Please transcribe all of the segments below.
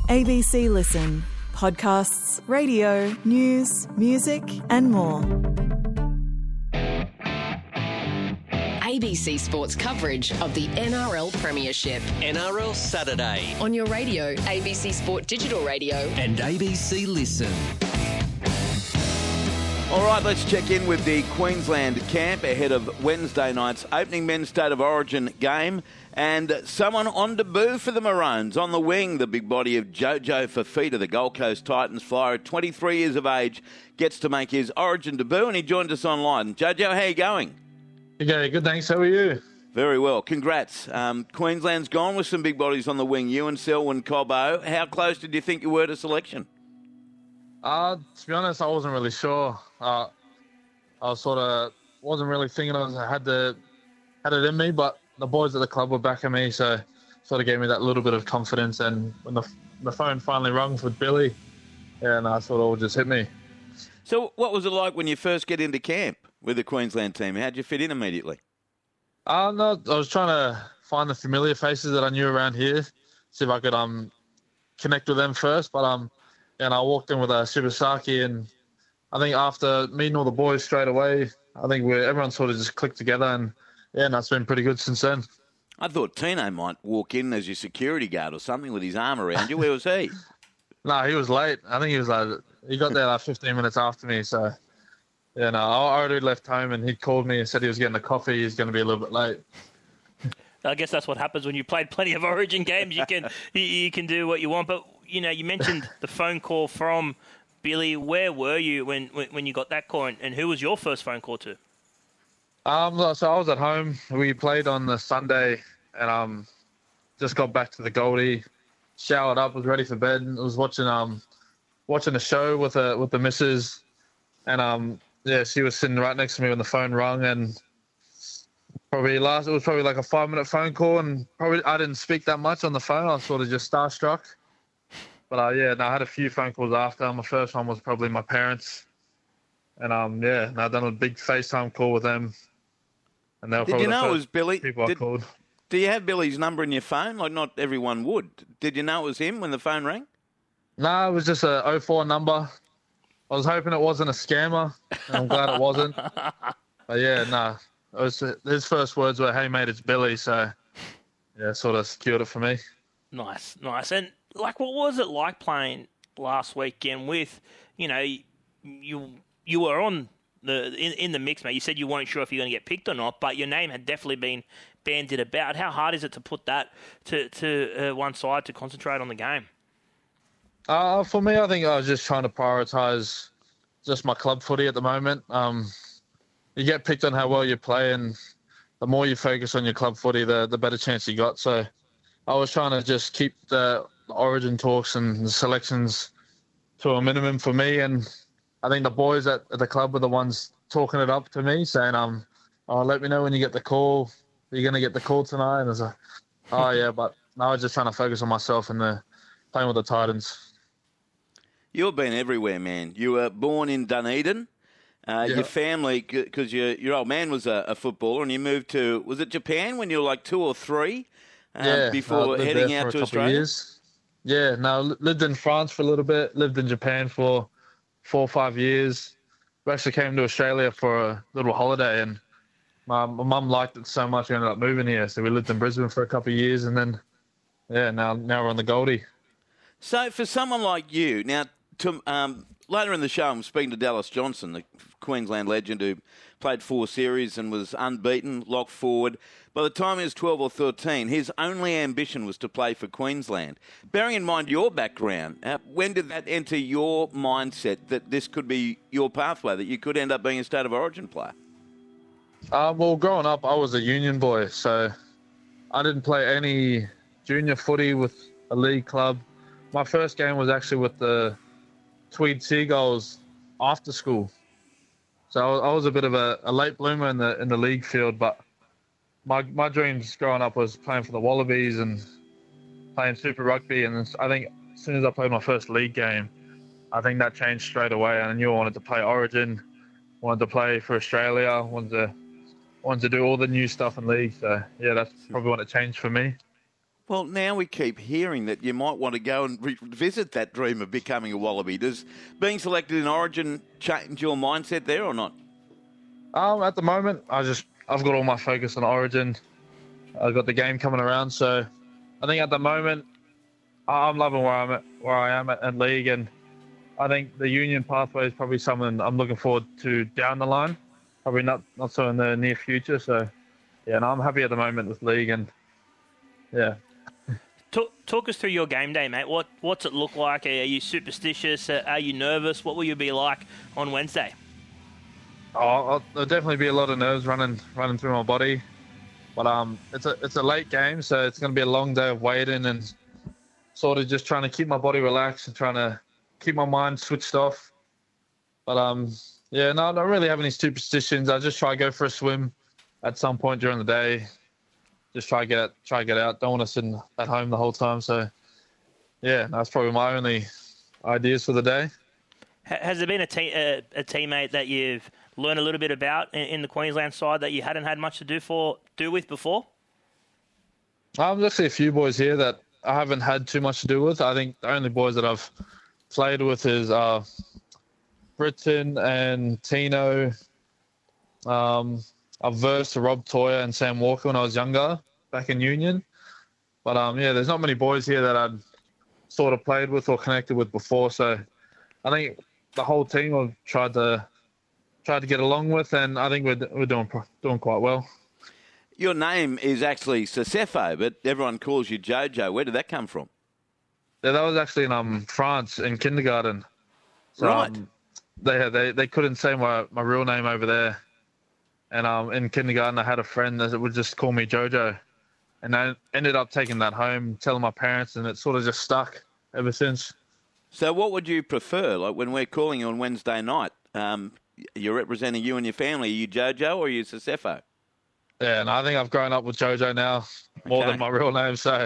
ABC Listen. Podcasts, radio, news, music and more. ABC Sports coverage of the NRL Premiership. NRL Saturday. On your radio, ABC Sport Digital Radio. And ABC Listen. All right, let's check in with the Queensland camp ahead of Wednesday night's opening Men's State of Origin game. And someone on debut for the Maroons. On the wing, the big body of Jojo Fifita, the Gold Coast Titans flyer, at 23 years of age, gets to make his Origin debut, and he joined us online. Jojo, how are you going? Yeah, good, thanks. How are you? Very well. Congrats. Queensland's gone with some big bodies on the wing. You and Selwyn Cobbo. How close did you think you were to selection? To be honest, I wasn't really sure. I wasn't really thinking I had it in me, but the boys at the club were backing me, so sort of gave me that little bit of confidence. And when the phone finally rung for Billy, and I thought it all just hit me. So what was it like when you first get into camp with the Queensland team? How'd you fit in immediately? No, I was trying to find the familiar faces that I knew around here, see if I could connect with them first. But and I walked in with Shibasaki, and I think after meeting all the boys straight away, I think everyone sort of just clicked together, and that's been pretty good since then. I thought Tino might walk in as your security guard or something with his arm around you. Where was he? No, he was late. I think he got there 15 minutes after me, so I already left home, and he called me and said he was getting a coffee. He's going to be a little bit late. I guess that's what happens when you played plenty of Origin games. You can do what you want. But you mentioned the phone call from Billy. Where were you when you got that call, and who was your first phone call to? So I was at home. We played on the Sunday, and just got back to the Goldie, showered up, was ready for bed, and was watching a show with the missus, and she was sitting right next to me when the phone rang, and it was probably like a 5-minute phone call, and probably I didn't speak that much on the phone. I was sort of just starstruck. But I had a few phone calls after. My first one was probably my parents, and I done a big FaceTime call with them. And they were Did you know it was Billy? People I called. Do you have Billy's number in your phone? Like, not everyone would. Did you know it was him when the phone rang? No, it was just a 04 number. I was hoping it wasn't a scammer, and I'm glad it wasn't. But it was his first words were, "Hey mate, it's Billy." So sort of secured it for me. Nice. And what was it like playing last weekend with, you were on in the mix, mate. You said you weren't sure if you're going to get picked or not, but your name had definitely been bandied about. How hard is it to put that to one side to concentrate on the game? For me, I think I was just trying to prioritise just my club footy at the moment. You get picked on how well you play, and the more you focus on your club footy, the better chance you got. So I was trying to just keep the Origin talks and the selections to a minimum for me, and I think the boys at the club were the ones talking it up to me, saying, let me know when you get the call. You're going to get the call tonight. And I was like, oh, yeah, but I was just trying to focus on myself and playing with the Titans. You've been everywhere, man. You were born in Dunedin. Your family, because your old man was a footballer, and you moved to, was it Japan when you were like 2 or 3 before heading out to Australia? Years. Yeah, no, lived in France for a little bit, lived in Japan for 4 or 5 years. We actually came to Australia for a little holiday, and my mum liked it so much we ended up moving here. So we lived in Brisbane for a couple of years, and then, now we're on the Goldie. So for someone like you, now, later in the show, I'm speaking to Dallas Johnson, the Queensland legend who played 4 series and was unbeaten, lock forward. By the time he was 12 or 13, his only ambition was to play for Queensland. Bearing in mind your background, when did that enter your mindset that this could be your pathway, that you could end up being a State of Origin player? Well, growing up, I was a union boy, so I didn't play any junior footy with a league club. My first game was actually with the Tweed Seagulls after school. So I was a bit of a late bloomer in the league field, but my dreams growing up was playing for the Wallabies and playing Super Rugby. And I think as soon as I played my first league game, I think that changed straight away. I knew I wanted to play Origin, wanted to play for Australia, wanted to do all the new stuff in league. So, that's probably when it changed for me. Well, now we keep hearing that you might want to go and revisit that dream of becoming a Wallaby. Does being selected in Origin change your mindset there or not? At the moment, I've got all my focus on Origin. I've got the game coming around, so I think at the moment I'm loving where I am at league, and I think the union pathway is probably something I'm looking forward to down the line. Probably not so in the near future. So yeah, and I'm happy at the moment with league, and yeah. Talk us through your game day, mate. What's it look like? Are you superstitious? Are you nervous? What will you be like on Wednesday? There'll definitely be a lot of nerves running through my body, but it's a late game, so it's going to be a long day of waiting and sort of just trying to keep my body relaxed and trying to keep my mind switched off. But I don't really have any superstitions. I just try to go for a swim at some point during the day. Just try to get out. Don't want to sit at home the whole time. So yeah, that's probably my only ideas for the day. Has there been a teammate that you've learned a little bit about in the Queensland side that you hadn't had much to do with before? There's actually a few boys here that I haven't had too much to do with. I think the only boys that I've played with is Britton and Tino. I've versed to Rob Toyer and Sam Walker when I was younger, back in Union. But there's not many boys here that I'd sort of played with or connected with before. So I think the whole team I've tried to get along with, and I think we're doing quite well. Your name is actually Sesefo, but everyone calls you Jojo. Where did that come from? Yeah, that was actually in France in kindergarten. So, right. They couldn't say my real name over there. And in kindergarten, I had a friend that would just call me Jojo. And I ended up taking that home, telling my parents, and it sort of just stuck ever since. So what would you prefer? Like when we're calling you on Wednesday night, you're representing you and your family. Are you Jojo or are you Sesefo? Yeah, and I think I've grown up with Jojo now more than my real name. So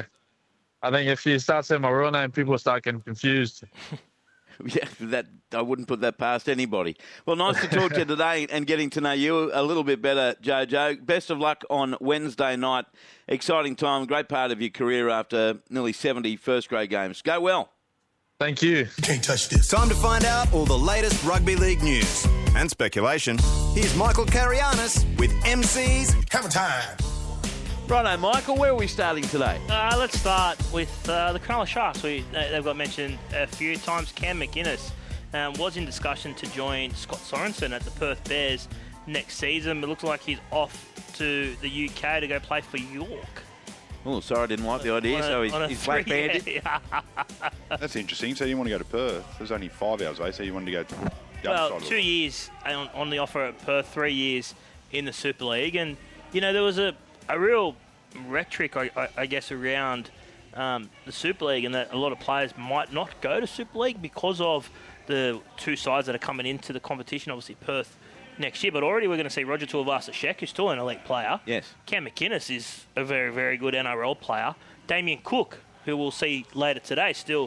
I think if you start saying my real name, people will start getting confused. Yeah, that I wouldn't put that past anybody. Well, nice to talk to you today and getting to know you a little bit better, Jojo. Best of luck on Wednesday night. Exciting time, great part of your career after nearly 70 first-grade games. Go well. Thank you. You can't touch this. Time to find out all the latest rugby league news and speculation. Here's Michael Carianis with MC's Hammer Time. Righto, Michael, where are we starting today? Let's start with the Cronulla Sharks. They've got mentioned a few times. Cam McInnes was in discussion to join Scott Sorensen at the Perth Bears next season. It looks like he's off to the UK to go play for York. Oh, sorry, I didn't like the idea, so he's black-banded. Yeah. That's interesting. So you want to go to Perth. There's only 5 hours away, so you wanted to go to the other side. 2 years on the offer at Perth, 3 years in the Super League. And, there was a real rhetoric, I guess, around the Super League, and that a lot of players might not go to Super League because of the two sides that are coming into the competition, obviously Perth next year. But already we're going to see Roger Tuivasa-Sheck, who's still an elite player. Yes. Cam McInnes is a very, very good NRL player. Damien Cook, who we'll see later today, still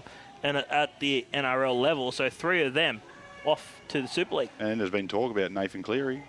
at the NRL level. So 3 of them off to the Super League. And there's been talk about Nathan Cleary.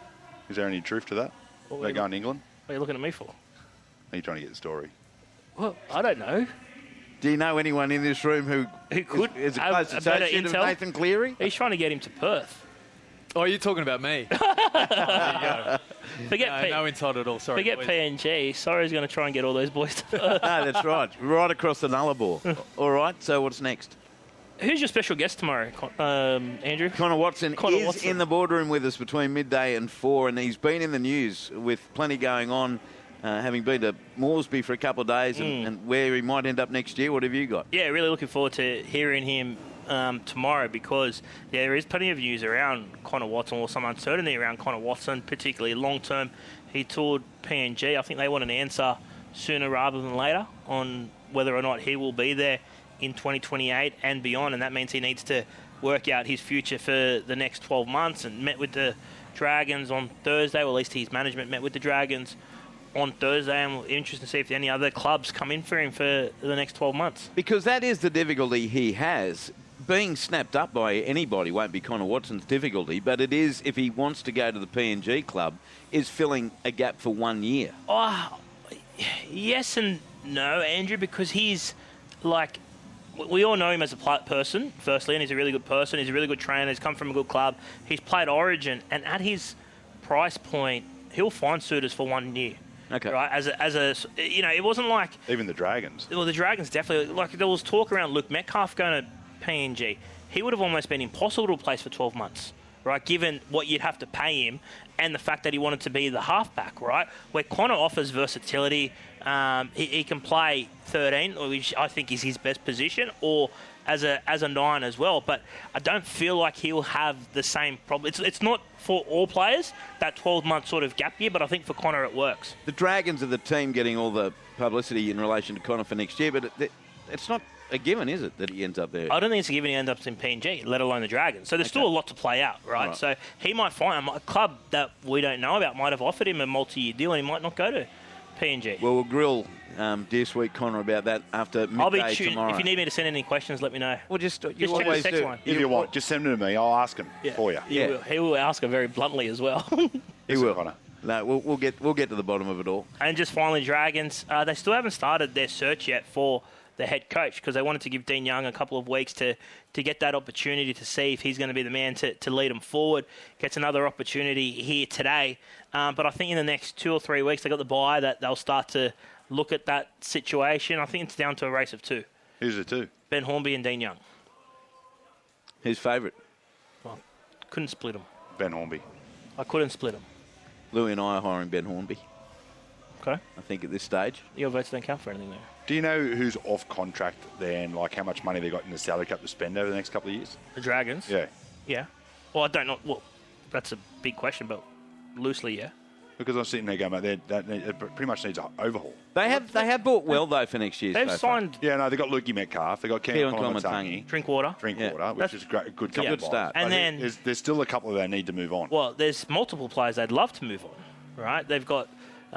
Is there any truth to that? They're going to England? What are you looking at me for? Are you trying to get the story? Well, I don't know. Do you know anyone in this room who could is a have close a better associate of intel? Nathan Cleary? He's trying to get him to Perth. Oh, you're talking about me. There you go. Forget no insight at all. Sorry. Forget boys. PNG. Sorry's going to try and get all those boys to Perth. No, that's right. Right across the Nullarbor. All right, so what's next? Who's your special guest tomorrow, Andrew? Connor Watson is Watson. in the boardroom with us between midday and 4, and he's been in the news with plenty going on, having been to Moresby for a couple of days and where he might end up next year. What have you got? Yeah, really looking forward to hearing him tomorrow because there is plenty of news around Connor Watson, or some uncertainty around Connor Watson, particularly long-term. He toured PNG. I think they want an answer sooner rather than later on whether or not he will be there in 2028 and beyond, and that means he needs to work out his future for the next 12 months, and met with the Dragons on Thursday, or at least his management met with the Dragons on Thursday, and we're interested to see if any other clubs come in for him for the next 12 months. Because that is the difficulty he has. Being snapped up by anybody won't be Connor Watson's difficulty, but it is, if he wants to go to the PNG club, is filling a gap for 1 year. Oh, yes and know, Andrew, because he's like, we all know him as a person, firstly, and he's a really good person. He's a really good trainer. He's come from a good club. He's played Origin, and at his price point, he'll find suitors for 1 year. Okay. Right? As a, it wasn't like Even the Dragons. well, the Dragons definitely, like, there was talk around Luke Metcalf going to PNG. He would have almost been impossible to replace for 12 months, right? Given what you'd have to pay him and the fact that he wanted to be the halfback, right? Where Connor offers versatility. He can play 13, which I think is his best position, or as a 9 as well. But I don't feel like he'll have the same problem. It's not for all players, that 12-month sort of gap year, but I think for Connor it works. The Dragons are the team getting all the publicity in relation to Connor for next year, but it's not a given, is it, that he ends up there? I don't think it's a given he ends up in PNG, let alone the Dragons. So there's still a lot to play out, right? So he might find a club that we don't know about might have offered him a multi-year deal, and he might not go to PNG. Well, we'll grill Dear Sweet Connor about that after midday I'll be tuned. tomorrow. If you need me to send any questions, let me know. Well, just check the text line. If you want, just send them to me. I'll ask them for you. He will ask her very bluntly as well. He will. Connor. No, we'll get to the bottom of it all. And just finally, Dragons, they still haven't started their search yet for the head coach because they wanted to give Dean Young a couple of weeks to get that opportunity to see if he's going to be the man to lead them forward. Gets another opportunity here today. But I think in the next 2 or 3 weeks, they got the bye that they'll start to look at that situation. I think it's down to a race of 2. Who's the 2? Ben Hornby and Dean Young. Who's favourite? Well, couldn't split them. Ben Hornby. I couldn't split them. Louis and I are hiring Ben Hornby. Okay. I think at this stage. Your votes don't count for anything there. Do you know who's off contract there and like how much money they got in the salary cap to spend over the next couple of years? The Dragons? Yeah. Yeah. Well, I don't know. Well, that's a big question, but loosely, yeah. Because I'm sitting there going, mate, it pretty much needs an overhaul. They have bought well, though, for next year. They've signed Yeah, no, they got Lukey Metcalf. They got Keon Kolomatangi. Drinkwater. Which is great, good Good start. And But then, there's still a couple that need to move on. well, there's multiple players they'd love to move on, right? They've got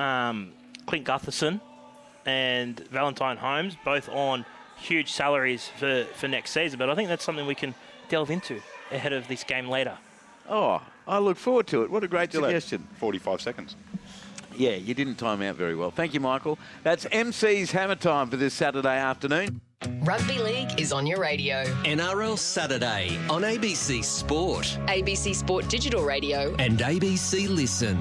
Clint Gutherson and Valentine Holmes, both on huge salaries for next season. But I think that's something we can delve into ahead of this game later. Oh, I look forward to it. What a great Still had suggestion. 45 seconds. Yeah, you didn't time out very well. Thank you, Michael. That's MC's Hammer Time for this Saturday afternoon. Rugby League is on your radio. NRL Saturday on ABC Sport ABC Sport Digital Radio. and ABC Listen.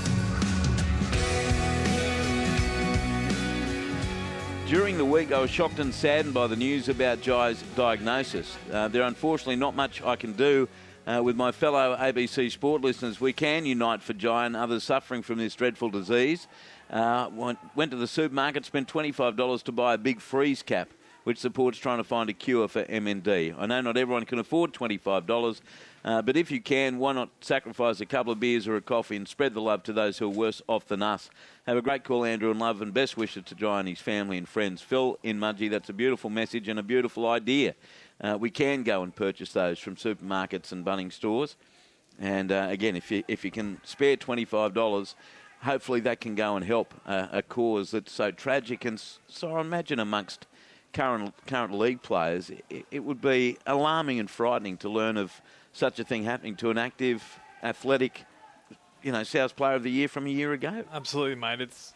During the week, I was shocked and saddened by the news about Jai's diagnosis. There unfortunately not much I can do with my fellow ABC Sport listeners. We can unite for Jai and others suffering from this dreadful disease. Went to the supermarket, spent $25 to buy a big freeze cap, which supports trying to find a cure for MND. I know not everyone can afford $25, but if you can, why not sacrifice a couple of beers or a coffee and spread the love to those who are worse off than us. Have a great call, Andrew, and love and best wishes to Jai and his family and friends. Phil in Mudgee, that's a beautiful message and a beautiful idea. We can go and purchase those from supermarkets and Bunnings stores. And again, if you can spare $25, hopefully that can go and help a cause that's so tragic. And so I imagine amongst current league players, it would be alarming and frightening to learn of such a thing happening to an active, athletic, South Player of the Year from a year ago. Absolutely, mate. It's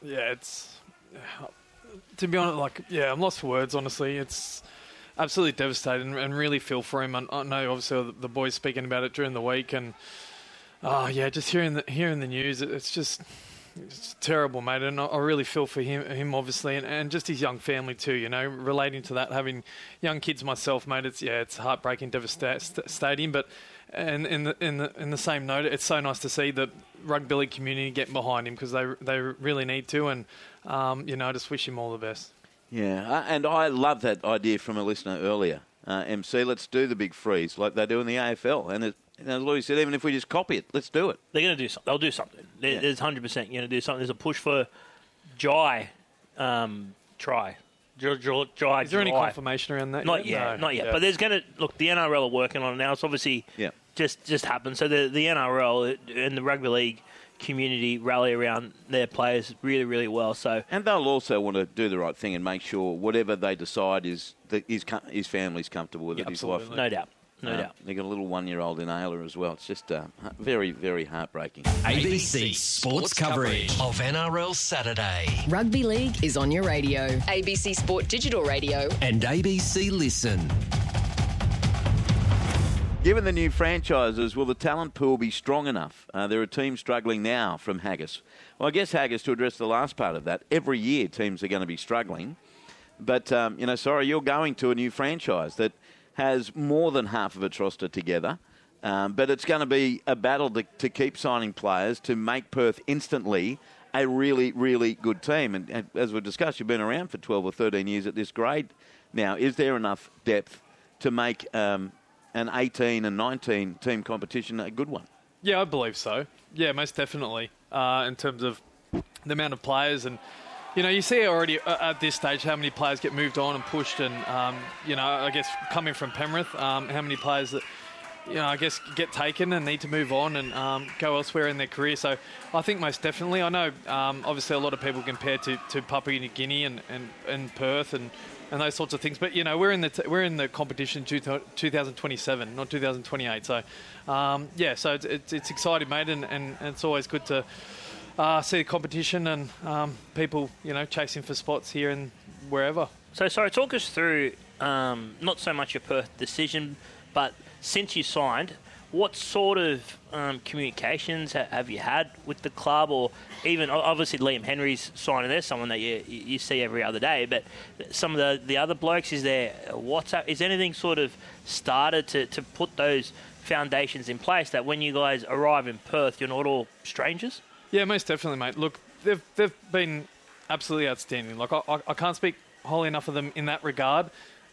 to be honest, I'm lost for words. Honestly, it's absolutely devastating, and really feel for him. I know, obviously, the boys speaking about it during the week, and just hearing the news, it's terrible, mate. And I really feel for him obviously, and just his young family too. Relating to that, having young kids myself, mate. It's heartbreaking, devastating, but. And in the same note, it's so nice to see the rugby league community get behind him because they really need to, and I just wish him all the best. Yeah, and I love that idea from a listener earlier. MC, let's do the big freeze like they do in the AFL, and as Louis said, even if we just copy it, let's do it. They're going to do something. They'll do something. There's 100% going to do something. There's a push for Jai try. Is there any confirmation around that? Not yet. Yeah. But there's going to look. The NRL are working on it now. It's obviously just happened. So the NRL and the rugby league community rally around their players really, really well. So and they'll also want to do the right thing and make sure whatever they decide is that his family's comfortable with it. His wife, no doubt. No doubt. They've got a little 1-year-old in Ayla as well. It's just very, very heartbreaking. ABC Sports coverage of NRL Saturday. Rugby League is on your radio. ABC Sport Digital Radio. And ABC Listen. Given the new franchises, will the talent pool be strong enough? There are teams struggling now from Haggis. Well, I guess Haggis, to address the last part of that, every year teams are going to be struggling. But, you're going to a new franchise that has more than half of its roster together. But it's going to be a battle to keep signing players to make Perth instantly a really, really good team. And as we've discussed, you've been around for 12 or 13 years at this grade now. Is there enough depth to make an 18 and 19 team competition a good one? Yeah, I believe so. Yeah, most definitely. In terms of the amount of players and, you see already at this stage how many players get moved on and pushed and, I guess coming from Penrith, how many players that, I guess get taken and need to move on and go elsewhere in their career. So I think most definitely. I know obviously a lot of people compare to Papua New Guinea and Perth and those sorts of things. But, we're in the competition 2027, not 2028. So, so it's exciting, mate, and it's always good to see the competition and people, chasing for spots here and wherever. So, sorry, talk us through not so much your Perth decision, but since you signed, what sort of communications have you had with the club, or even obviously Liam Henry's signing there, someone that you see every other day, but some of the other blokes, is there WhatsApp? Is anything sort of started to put those foundations in place that when you guys arrive in Perth, you're not all strangers? Yeah, most definitely, mate. Look, they've been absolutely outstanding. Like I can't speak highly enough of them in that regard.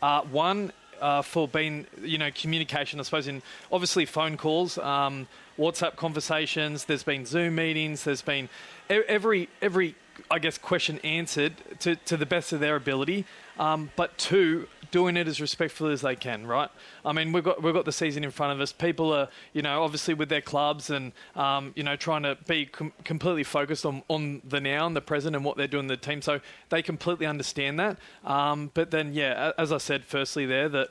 For being, communication, I suppose, in obviously phone calls, WhatsApp conversations, there's been Zoom meetings, there's been every I guess, question answered to the best of their ability, but two, doing it as respectfully as they can, right? I mean, we've got the season in front of us. People are, obviously with their clubs and, trying to be completely focused on the now and the present and what they're doing in the team. So they completely understand that. But then, as I said, firstly there, that,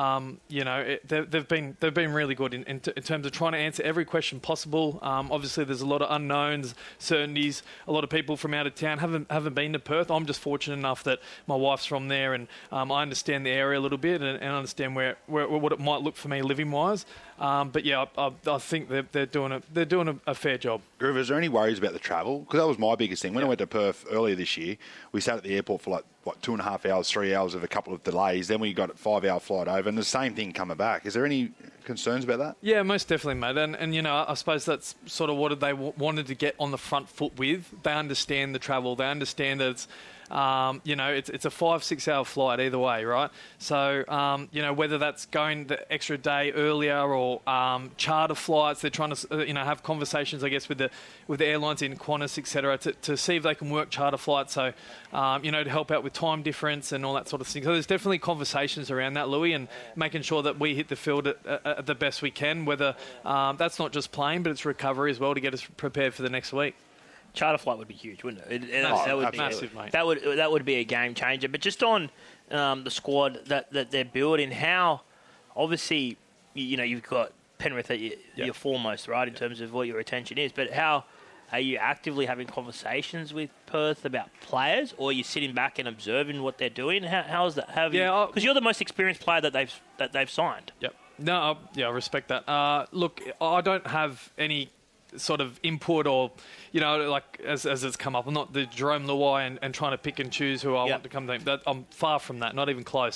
they've been really good in terms of trying to answer every question possible. Obviously, there's a lot of unknowns, certainties. A lot of people from out of town haven't been to Perth. I'm just fortunate enough that my wife's from there and I understand the area a little bit and understand where what it might look for me living wise. But I think they're doing a fair job. Groove, is there any worries about the travel? Because that was my biggest thing. When I went to Perth earlier this year, we sat at the airport for 2.5 hours, 3 hours of a couple of delays. Then we got a 5-hour flight over, and the same thing coming back. Is there any concerns about that? Yeah, most definitely, mate. And I suppose that's sort of what they wanted to get on the front foot with. They understand the travel. They understand that it's it's a 5-6 hour flight either way, right? So, whether that's going the extra day earlier or charter flights, they're trying to, have conversations, I guess, with the airlines in Qantas, etc., to see if they can work charter flights. So, to help out with time difference and all that sort of thing. So there's definitely conversations around that, Louis, and making sure that we hit the field at the best we can, whether that's not just playing, but it's recovery as well to get us prepared for the next week. Charter flight would be huge, wouldn't it? That would be massive, mate. That would be a game changer. But just on the squad that they're building, how obviously you've got Penrith at your foremost, right, in terms of what your attention is. But how are you actively having conversations with Perth about players, or are you sitting back and observing what they're doing? How is that? Because you're the most experienced player that they've signed. Yep. No, I respect that. Look, I don't have any sort of input or, as it's come up. I'm not the Jerome Luai and trying to pick and choose who I want to come to. I'm far from that, not even close.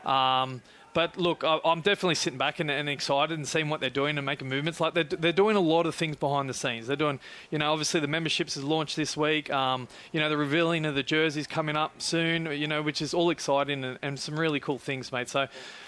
But look, I'm definitely sitting back and excited and seeing what they're doing and making movements. Like they're doing a lot of things behind the scenes. They're doing, obviously the memberships is launched this week. The revealing of the jerseys coming up soon, which is all exciting and some really cool things, mate. So,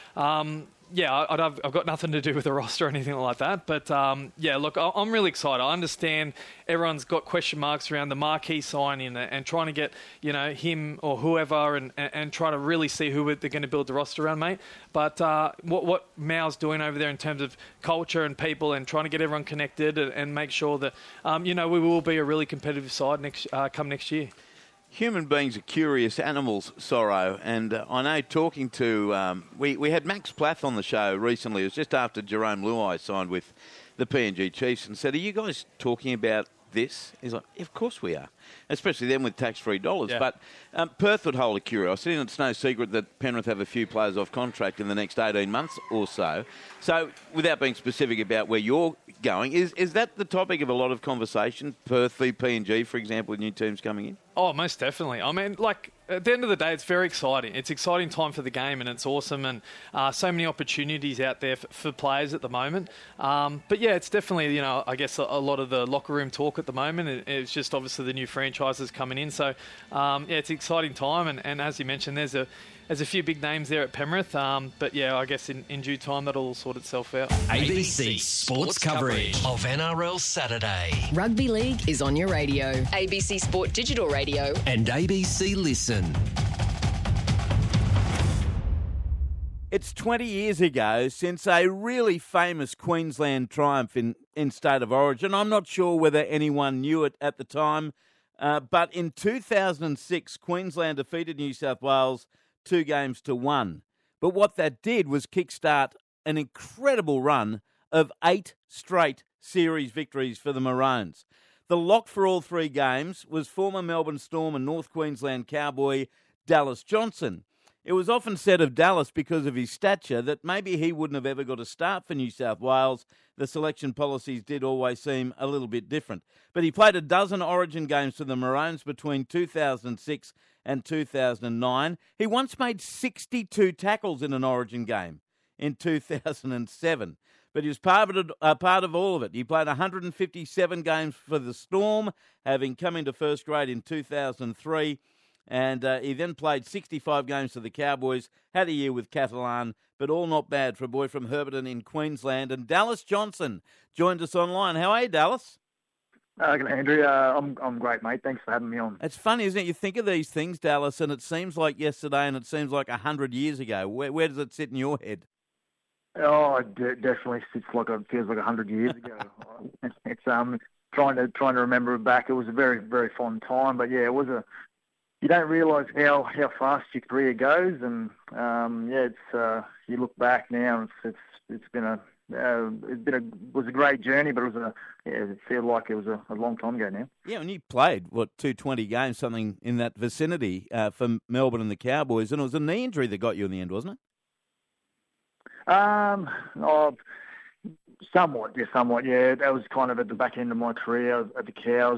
I've got nothing to do with the roster or anything like that. But, look, I'm really excited. I understand everyone's got question marks around the marquee signing and trying to get, him or whoever and trying to really see who they're going to build the roster around, mate. But what Mau's doing over there in terms of culture and people and trying to get everyone connected and make sure that, we will be a really competitive side come next year. Human beings are curious animals, Sorrow, and I know talking to... we had Max Plath on the show recently. It was just after Jerome Luai signed with the PNG Chiefs and said, are you guys talking about this? He's like, of course we are, especially then with tax-free dollars. Yeah. But Perth would hold a curiosity, and it's no secret that Penrith have a few players off contract in the next 18 months or so. So without being specific about where you're going, is that the topic of a lot of conversation, Perth v PNG, for example, with new teams coming in? Oh, most definitely. I mean, like, at the end of the day, it's very exciting. It's exciting time for the game, and it's awesome, and so many opportunities out there for players at the moment. But yeah, it's definitely, I guess a lot of the locker room talk at the moment. It's just obviously the new franchises coming in. So, yeah, it's an exciting time, and as you mentioned, there's a few big names there at Penrith. But yeah, I guess in due time that'll all sort itself out. ABC Sports coverage of NRL Saturday. Rugby League is on your radio. ABC Sport Digital Radio. And ABC Listen. It's 20 years ago since a really famous Queensland triumph in State of Origin. I'm not sure whether anyone knew it at the time, but in 2006, Queensland defeated New South Wales 2-1. But what that did was kickstart an incredible run of 8 straight series victories for the Maroons. The lock for all 3 games was former Melbourne Storm and North Queensland Cowboy Dallas Johnson. It was often said of Dallas, because of his stature, that maybe he wouldn't have ever got a start for New South Wales. The selection policies did always seem a little bit different. But he played a dozen Origin games for the Maroons between 2006 and 2009. He once made 62 tackles in an Origin game in 2007. But he was part of all of it. He played 157 games for the Storm, having come into first grade in 2003. And he then played 65 games for the Cowboys, had a year with Catalan, but all not bad for a boy from Herberton in Queensland. And Dallas Johnson joined us online. How are you, Dallas? Andrew, I'm great, mate. Thanks for having me on. It's funny, isn't it? You think of these things, Dallas, and it seems like yesterday and it seems like 100 years ago. Where does it sit in your head? Oh, it definitely feels like 100 years ago. It's trying to remember back. It was a very, very fond time, but yeah, it was you don't realise how fast your career goes, and you look back now, and it was a great journey, but it feels like it was a long time ago now. Yeah, and you played 220 games, something in that vicinity for Melbourne and the Cowboys, and it was a knee injury that got you in the end, wasn't it? Somewhat. Yeah. That was kind of at the back end of my career at the Cows.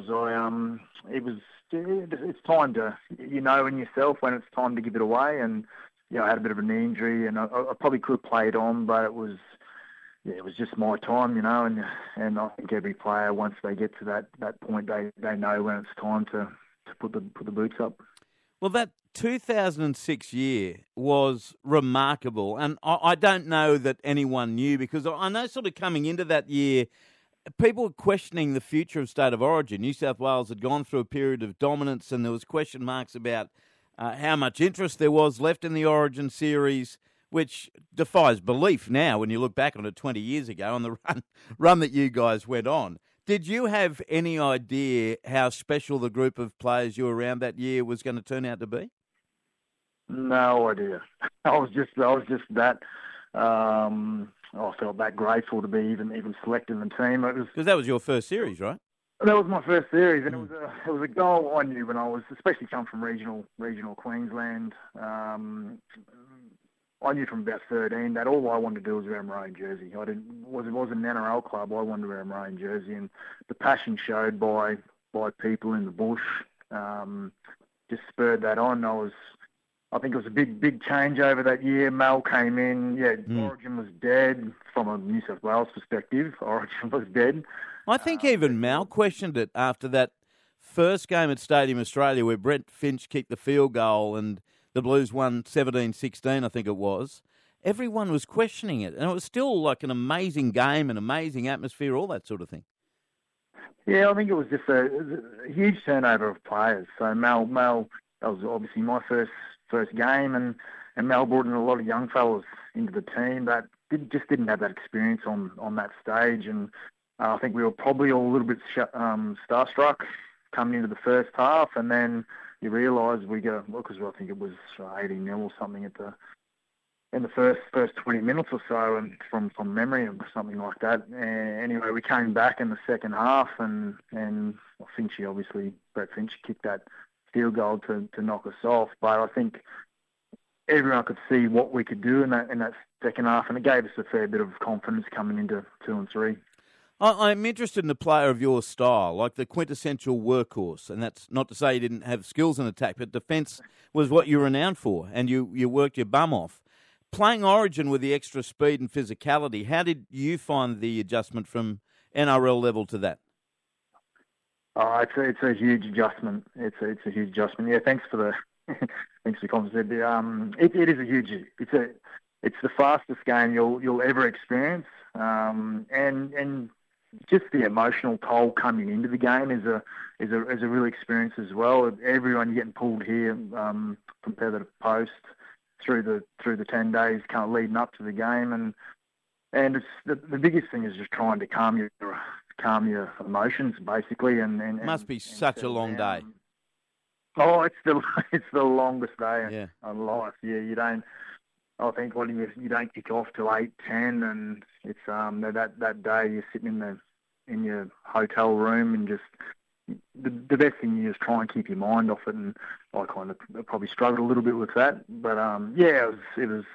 It's time to, in yourself when it's time to give it away. And, I had a bit of a knee injury, and I probably could have played on, but it was just my time, and I think every player, once they get to that point, they know when it's time to put the boots up. Well, that 2006 year was remarkable, and I don't know that anyone knew, because I know sort of coming into that year, people were questioning the future of State of Origin. New South Wales had gone through a period of dominance, and there was question marks about how much interest there was left in the Origin series, which defies belief now when you look back on it 20 years ago on the run that you guys went on. Did you have any idea how special the group of players you were around that year was going to turn out to be? No idea. I was just that. I felt that grateful to be even selected in the team. Because that was your first series, right? That was my first series, and it was a goal I knew when I was, especially come from regional Queensland. I knew from about 13 that all I wanted to do was wear a maroon jersey. It wasn't an NRL club. I wanted to wear a maroon jersey, and the passion showed by people in the bush just spurred that on. I think it was a big change over that year. Mel came in. Yeah, Origin was dead from a New South Wales perspective. Origin was dead. I think even Mal questioned it after that first game at Stadium Australia where Brent Finch kicked the field goal and the Blues won 17-16, I think it was. Everyone was questioning it, and it was still like an amazing game, an amazing atmosphere, all that sort of thing. Yeah, I think it was just a huge turnover of players. So Mel, that was obviously my first game, and Mel brought in a lot of young fellas into the team that didn't have that experience on that stage, and I think we were probably all a little bit starstruck coming into the first half, and then you realise we go, because I think it was 80-0 or something in the first 20 minutes or so, and from memory or something like that. Anyway, we came back in the second half, and Brett Finch kicked that field goal to knock us off. But I think everyone could see what we could do in that second half, and it gave us a fair bit of confidence coming into 2 and 3. I'm interested in a player of your style, like the quintessential workhorse, and that's not to say you didn't have skills in attack, but defence was what you were renowned for, and you worked your bum off. Playing Origin with the extra speed and physicality, how did you find the adjustment from NRL level to that? It's a huge adjustment. It's a huge adjustment. Yeah, thanks for the comments. It is a huge. It's the fastest game you'll ever experience, and just the emotional toll coming into the game is a real experience as well. Everyone getting pulled here from feather to post through the 10 days kind of leading up to the game, and it's the biggest thing is just trying to calm your emotions basically, and must be such a long day. Oh, it's the longest day of life. Yeah, you don't. I think you don't kick off till 8:10, and it's that day you're sitting in your hotel room, and just the best thing is try and keep your mind off it. And I kind of probably struggled a little bit with that, but it was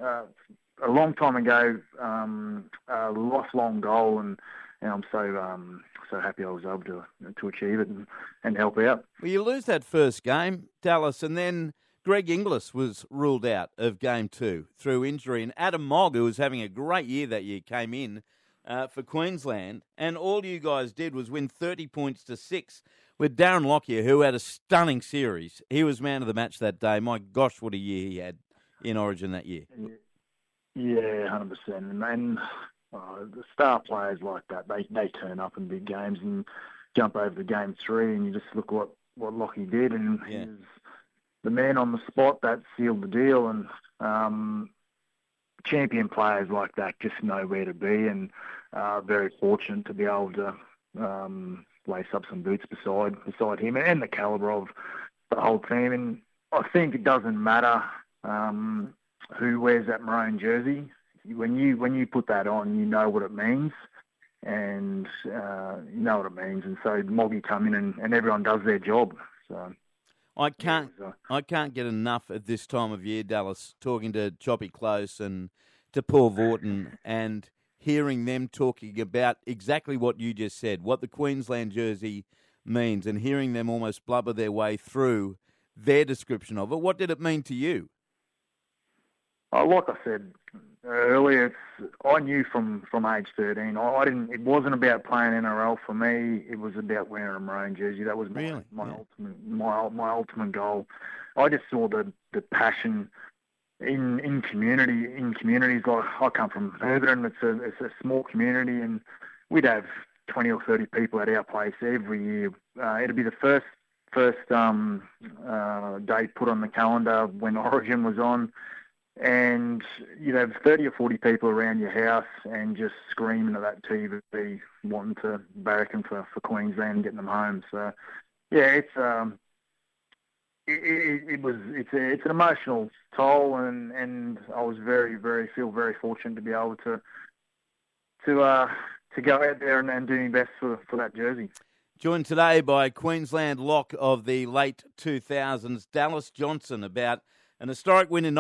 a long time ago, a lifelong goal, and I'm so happy I was able to achieve it and help out. Well, you lose that first game, Dallas, and then Greg Inglis was ruled out of Game 2 through injury, and Adam Mogg, who was having a great year that year, came in for Queensland, and all you guys did was win 30 points to 6 with Darren Lockyer, who had a stunning series. He was man of the match that day. My gosh, what a year he had in Origin that year. Yeah, 100%. And the star players like that, they turn up in big games and jump over to Game 3, and you just look what Lockyer did, and he was the man on the spot that sealed the deal. And champion players like that just know where to be, and very fortunate to be able to lace up some boots beside him and the calibre of the whole team. And I think it doesn't matter who wears that maroon jersey. When you put that on, you know what it means, and And so Moggy come in and everyone does their job. So I can't get enough at this time of year, Dallas, talking to Choppy Close and to Paul Vorton and hearing them talking about exactly what you just said, what the Queensland jersey means, and hearing them almost blubber their way through their description of it. What did it mean to you? Like I said earlier, I knew from age 13. It wasn't about playing NRL for me. It was about wearing a maroon jersey. That was my ultimate goal. I just saw the passion in communities. Like I come from Urban, it's a small community, and we'd have 20 or 30 people at our place every year. It'd be the first day put on the calendar when Origin was on. And you'd have 30 or 40 people around your house and just screaming at that TV, wanting to barracking for Queensland and getting them home. So, yeah, it's an emotional toll, and I was feel very fortunate to be able to go out there and do my best for that jersey. Joined today by Queensland lock of the late 2000s, Dallas Johnson, about an historic win in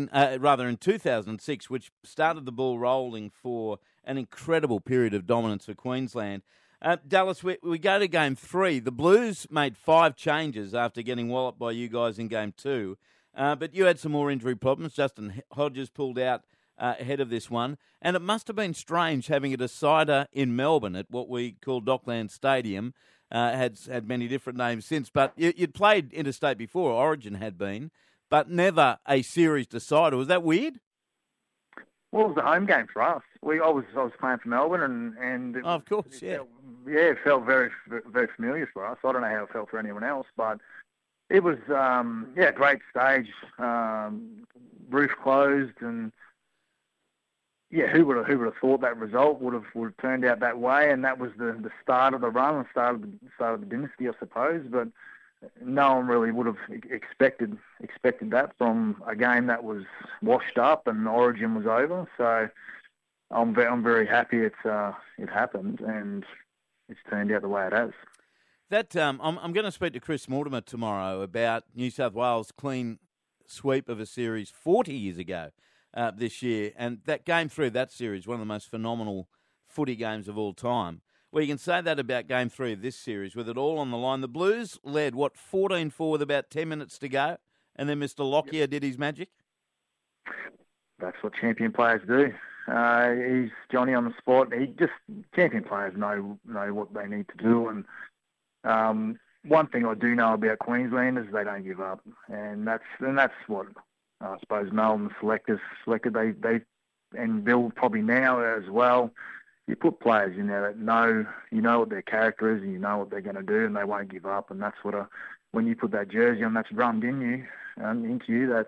2006, which started the ball rolling for an incredible period of dominance for Queensland. Dallas, we go to Game 3. The Blues made 5 changes after getting walloped by you guys in Game 2. But you had some more injury problems. Justin Hodges pulled out ahead of this one. And it must have been strange having a decider in Melbourne at what we call Dockland Stadium. Had many different names since. But you'd played interstate before. Origin had been. But never a series decider. Was that weird? Well, it was a home game for us. I was playing for Melbourne, and of course, it felt very, very familiar for us. I don't know how it felt for anyone else, but it was a great stage. Roof closed, and who would have thought that result would have turned out that way? And that was the start of the run, the start of the dynasty, I suppose. But no one really would have expected that from a game that was washed up and Origin was over. So I'm very happy it happened and it's turned out the way it has. That I'm going to speak to Chris Mortimer tomorrow about New South Wales' clean sweep of a series 40 years ago this year, and that Game 3 of that series, one of the most phenomenal footy games of all time. Well, you can say that about Game 3 of this series with it all on the line. The Blues led, 14-4 with about 10 minutes to go, and then Mr. Lockyer did his magic? That's what champion players do. He's Johnny on the spot. Champion players know what they need to do, and one thing I do know about Queenslanders, they don't give up, and that's what I suppose Mel and the selected. They and Bill probably now as well. You put players in there that you know what their character is, and you know what they're going to do, and they won't give up. And that's what when you put that jersey on, that's drummed into you. That's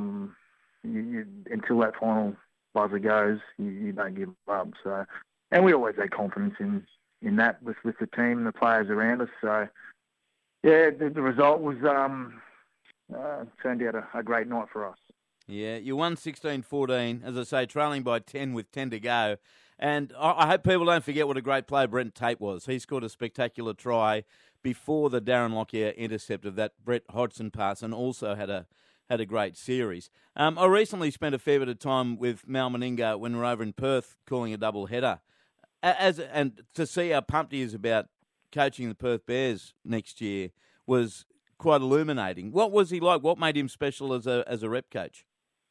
until that final buzzer goes, you don't give up. So, and we always had confidence in that with the team and the players around us. So, yeah, the result was turned out a great night for us. Yeah, you won 16-14, as I say, trailing by 10 with 10 to go. And I hope people don't forget what a great player Brent Tate was. He scored a spectacular try before the Darren Lockyer intercept of that Brett Hodgson pass, and also had a great series. I recently spent a fair bit of time with Mal Meninga when we were over in Perth calling a double header. And to see how pumped he is about coaching the Perth Bears next year was quite illuminating. What was he like? What made him special as a rep coach?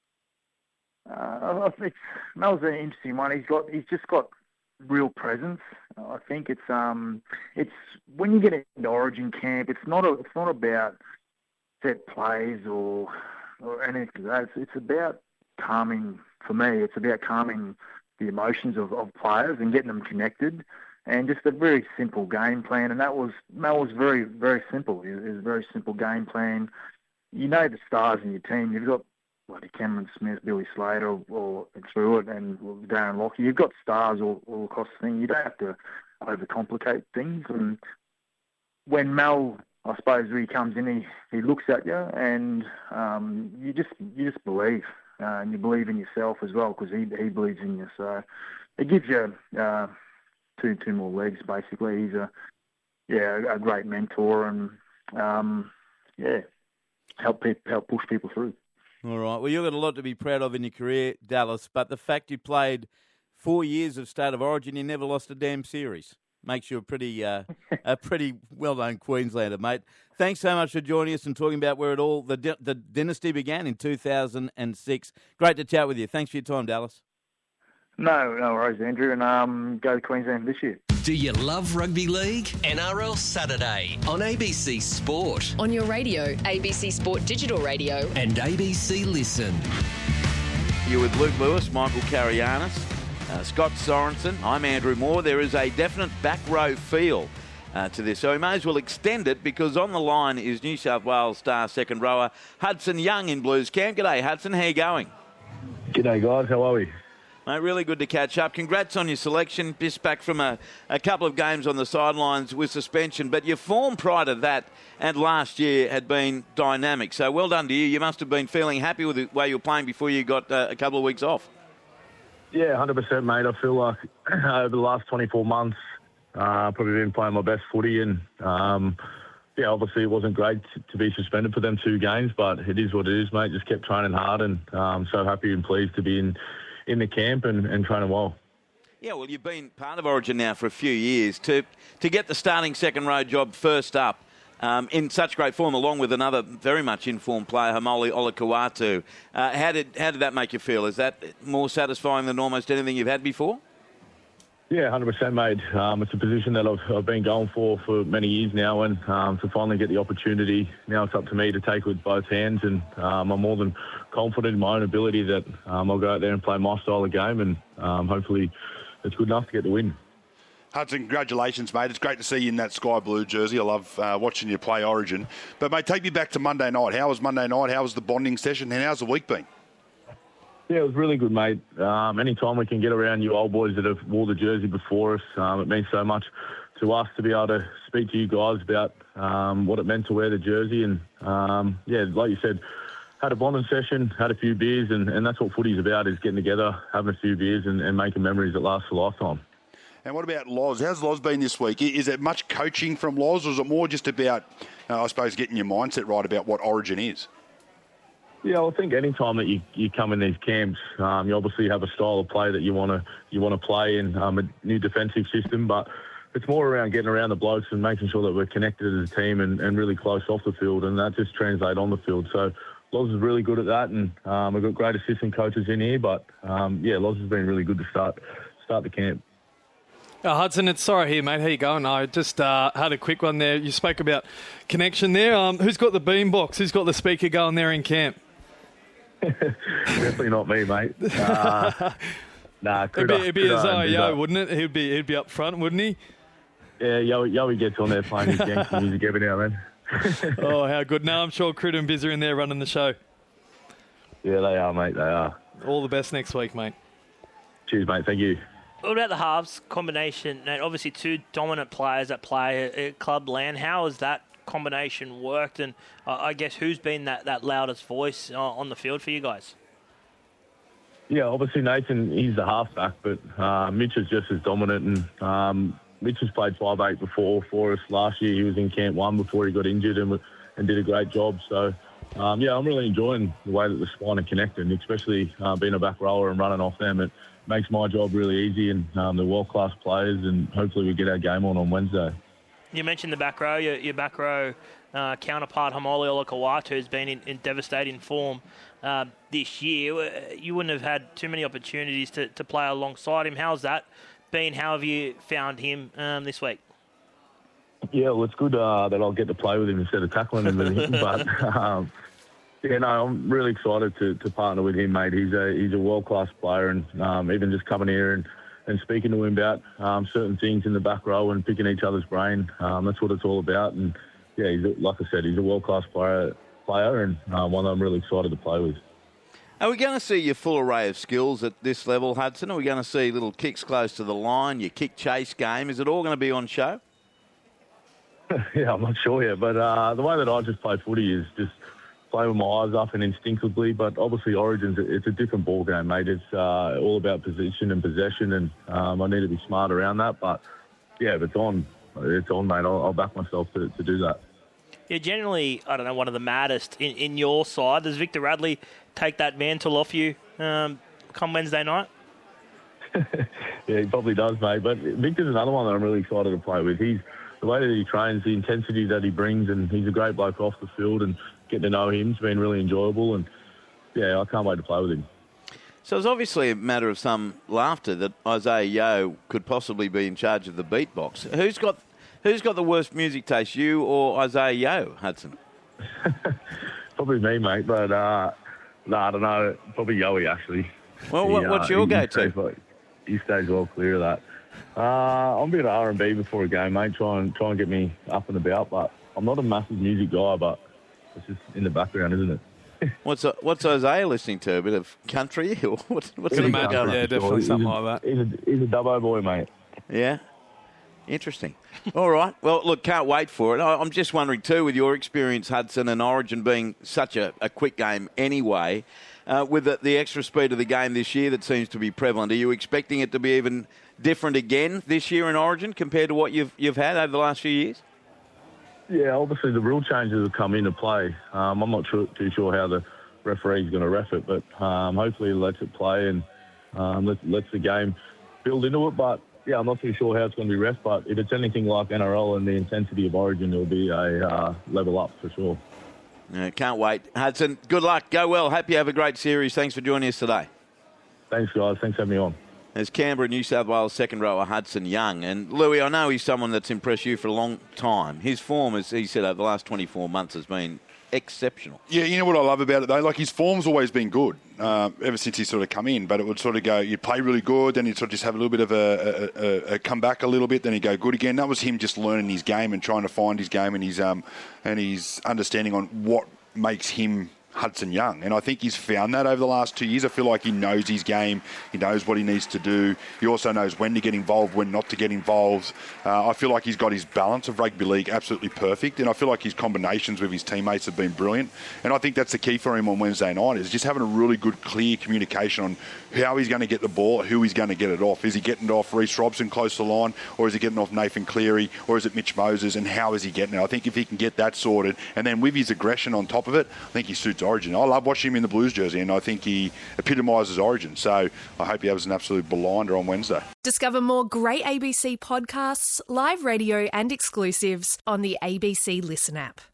I think that was an interesting one. He's just got real presence. I think it's when you get into Origin camp, it's not about set plays or anything like that. It's about calming. For me, it's about calming the emotions of players and getting them connected, and just a very simple game plan. And that was very, very simple. It was a very simple game plan. You know the stars in your team. You've got Cameron Smith, Billy Slater, or through it, and Darren Lockyer. You've got stars all across the thing. You don't have to overcomplicate things. And when Mel, I suppose, when he comes in, he looks at you, and you just believe, and you believe in yourself as well, because he believes in you. So it gives you two more legs, basically. He's a great mentor, and help push people through. All right. Well, you've got a lot to be proud of in your career, Dallas, but the fact you played 4 years of State of Origin, you never lost a damn series, makes you a pretty well-known Queenslander, mate. Thanks so much for joining us and talking about where the dynasty began in 2006. Great to chat with you. Thanks for your time, Dallas. No worries, Andrew, and go to Queensland this year. Do you love rugby league? NRL Saturday on ABC Sport. On your radio, ABC Sport Digital Radio. And ABC Listen. You're with Luke Lewis, Michael Carianis, Scott Sorensen. I'm Andrew Moore. There is a definite back row feel to this, so we may as well extend it, because on the line is New South Wales star second rower Hudson Young in Blues Camp. G'day, Hudson. How you going? G'day, guys. How are we? Mate, really good to catch up. Congrats on your selection. Just back from a couple of games on the sidelines with suspension. But your form prior to that and last year had been dynamic. So well done to you. You must have been feeling happy with the way you were playing before you got a couple of weeks off. Yeah, 100%, mate. I feel like over the last 24 months, probably been playing my best footy. And, obviously it wasn't great to be suspended for them 2 games. But it is what it is, mate. Just kept training hard, and so happy and pleased to be in the camp and training well. Yeah, well, you've been part of Origin now for a few years. To get the starting second row job first up in such great form, along with another very much informed player, Haumole Olakau'atu, how did that make you feel? Is that more satisfying than almost anything you've had before? Yeah, 100%, mate. It's a position that I've been going for many years now, and to finally get the opportunity, now it's up to me to take it with both hands, and I'm more than confident in my own ability that I'll go out there and play my style of game, and hopefully it's good enough to get the win. Hudson, congratulations, mate. It's great to see you in that sky blue jersey. I love watching you play Origin. But, mate, take me back to Monday night. How was Monday night? How was the bonding session? And how's the week been? Yeah, it was really good, mate. Any time we can get around you old boys that have wore the jersey before us, it means so much to us to be able to speak to you guys about what it meant to wear the jersey. And, like you said, had a bonding session, had a few beers, and that's what footy's about, is getting together, having a few beers and making memories that last a lifetime. And what about Loz? How's Loz been this week? Is it much coaching from Loz, or is it more just about, I suppose, getting your mindset right about what Origin is? Yeah, I think any time that you come in these camps, you obviously have a style of play that you want to play in, a new defensive system, but it's more around getting around the blokes and making sure that we're connected as a team and really close off the field, and that just translates on the field. So Loz is really good at that, and we've got great assistant coaches in here, but Loz has been really good to start the camp. Hudson, it's Sorry here, mate. How you going? I just had a quick one there. You spoke about connection there. Who's got the beambox? Who's got the speaker going there in camp? Definitely not me, mate. It'd be Isaiah Yeo, wouldn't it? He'd be up front, wouldn't he? Yeah, Yoey gets on there playing his gangster music every now and then. Oh, how good. No, I'm sure Crit and Biz are in there running the show. Yeah, they are, mate. They are. All the best next week, mate. Cheers, mate. Thank you. What about the halves combination? And obviously two dominant players that play at Club Land. How has that combination worked? And I guess who's been that loudest voice on the field for you guys? Yeah, obviously Nathan, he's the halfback, but Mitch is just as dominant. And Mitch has played 5'8" before for us last year. He was in Camp 1 before he got injured and did a great job. So, I'm really enjoying the way that the spine are connected, especially being a back rower and running off them. It makes my job really easy, and they're world-class players, and hopefully we get our game on Wednesday. You mentioned the back row. Your back row counterpart, Haumole Olakau'atu, has been in devastating form this year. You wouldn't have had too many opportunities to play alongside him. How's that been? How have you found him this week? Yeah, well, it's good that I'll get to play with him instead of tackling him. But I'm really excited to partner with him, mate. He's a world-class player, and even just coming here and speaking to him about certain things in the back row and picking each other's brain, that's what it's all about. And yeah, like I said, he's a world-class player, and one that I'm really excited to play with. Are we going to see your full array of skills at this level, Hudson? Are we going to see little kicks close to the line, your kick-chase game? Is it all going to be on show? Yeah, I'm not sure yet, but the way that I just play footy is just play with my eyes up and instinctively. But obviously, Origins, it's a different ball game, mate. It's all about position and possession, and I need to be smart around that. But yeah, if it's on, mate. I'll back myself to do that. You're generally, one of the maddest in your side. Does Victor Radley take that mantle off you come Wednesday night? Yeah, he probably does, mate. But Victor's another one that I'm really excited to play with. The way that he trains, the intensity that he brings, and he's a great bloke off the field, and getting to know him's been really enjoyable. And yeah, I can't wait to play with him. So it's obviously a matter of some laughter that Isaiah Yeo could possibly be in charge of the beatbox. Who's got the worst music taste, you or Isaiah Yeo, Hudson? Probably me, mate. But I don't know. Probably Yoey, actually. Well, what's your go-to? He stays well clear of that. I'm a bit of R&B before a game, mate. Try and get me up and about. But I'm not a massive music guy, but it's just in the background, isn't it? What's Isaiah listening to? A bit of country, or what's he going? Yeah, definitely something like that. He's a Dubbo boy, mate. Yeah, interesting. All right. Well, look, can't wait for it. I'm just wondering too, with your experience, Hudson, and Origin being such a quick game anyway, with the extra speed of the game this year that seems to be prevalent. Are you expecting it to be even different again this year in Origin compared to what you've had over the last few years? Yeah, obviously the rule changes have come into play. I'm not too sure how the referee's going to ref it, but hopefully he lets it play and lets the game build into it. But yeah, I'm not too sure how it's going to be ref, but if it's anything like NRL and the intensity of Origin, it'll be a level up for sure. Yeah, can't wait. Hudson, good luck. Go well. Hope you have a great series. Thanks for joining us today. Thanks, guys. Thanks for having me on. There's Canberra, New South Wales second rower Hudson Young. And Louis, I know he's someone that's impressed you for a long time. His form, as he said, over the last 24 months has been exceptional. Yeah, you know what I love about it, though? Like, his form's always been good ever since he sort of come in. But it would sort of go, you'd play really good, then you'd sort of just have a little bit of a come back a little bit, then he'd go good again. That was him just learning his game and trying to find his game and his understanding on what makes him Hudson Young. And I think he's found that over the last 2 years. I feel like he knows his game. He knows what he needs to do. He also knows when to get involved, when not to get involved. I feel like he's got his balance of rugby league absolutely perfect. And I feel like his combinations with his teammates have been brilliant. And I think that's the key for him on Wednesday night, is just having a really good, clear communication on how he's going to get the ball, who he's going to get it off. Is he getting it off Reece Robson close to the line, or is he getting off Nathan Cleary, or is it Mitch Moses, and how is he getting it? I think if he can get that sorted, and then with his aggression on top of it, I think he suits Origin. I love watching him in the Blues jersey, and I think he epitomises Origin. So I hope he has an absolute blinder on Wednesday. Discover more great ABC podcasts, live radio and exclusives on the ABC Listen app.